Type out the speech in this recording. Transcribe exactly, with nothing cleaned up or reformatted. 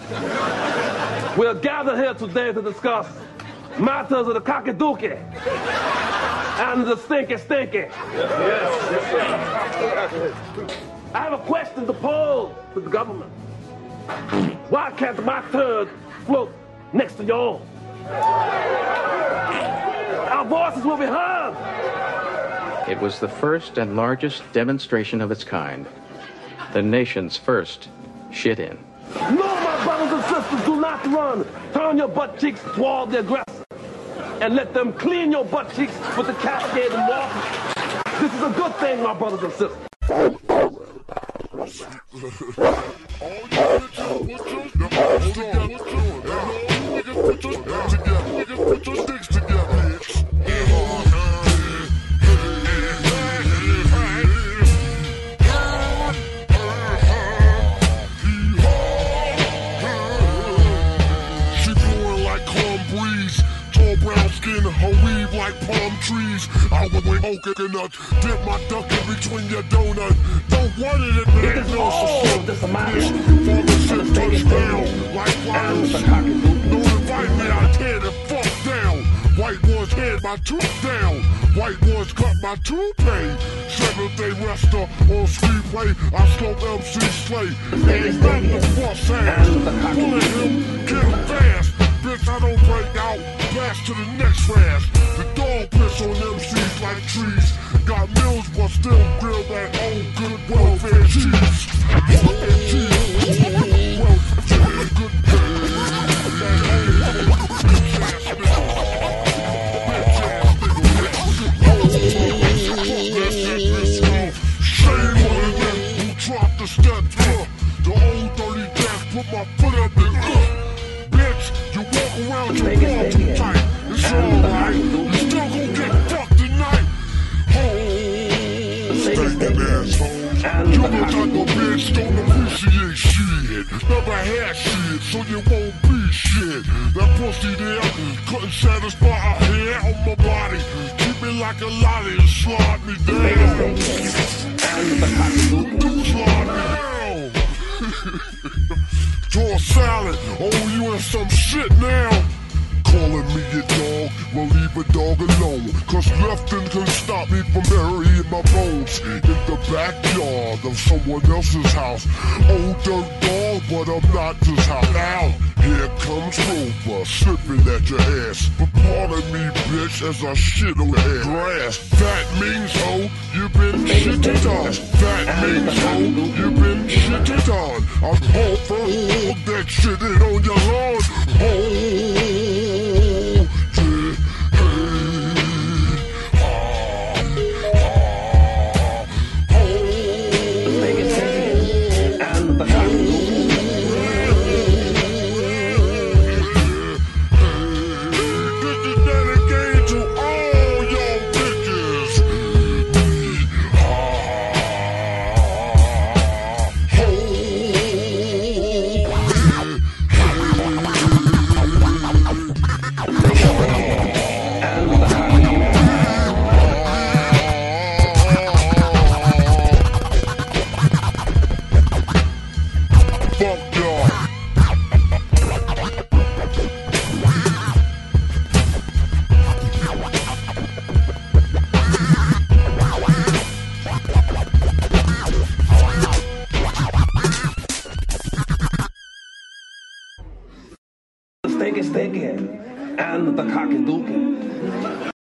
We're gathered here today to discuss matters of the cocky-dookie and the stinky-stinky. Yes, yes, sir. I have a question to pose to the government. Why can't my turd float next to yours? Our voices will be heard. It was the first and largest demonstration of its kind. The nation's first shit-in. No, my brothers and sisters, do not run. Turn your butt cheeks toward the aggressor and let them clean your butt cheeks with the cascade and water. This is a good thing, my brothers and sisters. Her weave like palm trees. I was with coconut. Dip my duck in between your donut. Don't want it in there. It is all this amount. Fathership touchdown. Like flowers. Don't invite me, I tear the fuck down. White boys head my tooth down. White boys cut my toupee. Seventh day rester on screenplay. I slope M C Slay. Ain't nothing to fuss ass. Bullet him, kill him fast. Bitch, I don't break out. Blast to the next flash. The dog piss on M Cs like trees. Got mills, but still grill that old good welfare cheese. Welfare cheese. Welfare good shame on the men who dropped the steps. Uh, the old dirty gas put my foot up in uh. You walk around your wall too tight. It's alright. You still gon' get fucked tonight. Oh, stinking asshole. You look like a bitch, don't appreciate shit. Never had shit, so you won't be shit. That pussy there couldn't satisfy a hair on my body. Keep me like a lolly and slide me down. Do slide me down. Draw salad, oh, you in some shit now. Calling me a dog, well leave a dog alone. Cause nothing can stop me from burying my bones in the backyard of someone else's house. Oh, dirt dog, but I'm not just how out. Here comes Rover, slipping at your ass. But pardon me, bitch, as I shit on the grass. That means, ho, you've been shitted on. That means, ho, you've been shitted on. I'm home for all that shitted on your lawn. Oh, Stinky, stinky, and the cocky-dookie.